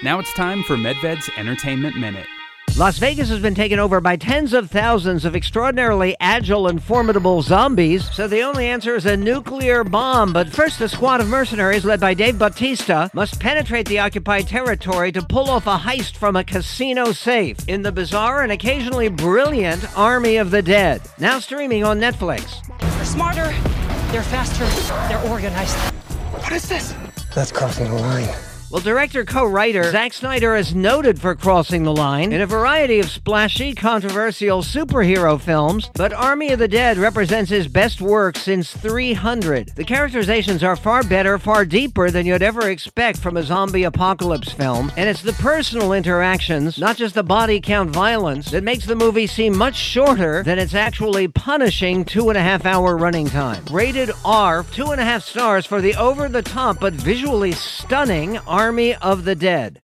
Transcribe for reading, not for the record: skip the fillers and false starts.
Now it's time for MedVed's Entertainment Minute. Las Vegas has been taken over by tens of thousands of extraordinarily agile and formidable zombies, so the only answer is a nuclear bomb. But first, a squad of mercenaries led by Dave Bautista must penetrate the occupied territory to pull off a heist from a casino safe in the bizarre and occasionally brilliant Army of the Dead. Now streaming on Netflix. They're smarter, they're faster, they're organized. What is this? That's crossing the line. Well, director-co-writer Zack Snyder is noted for crossing the line in a variety of splashy, controversial superhero films, but Army of the Dead represents his best work since 300. The characterizations are far better, far deeper than you'd ever expect from a zombie apocalypse film, and it's the personal interactions, not just the body count violence, that makes the movie seem much shorter than its actually punishing 2.5-hour running time. Rated R, 2.5 stars for the over-the-top but visually stunning Army of the Dead.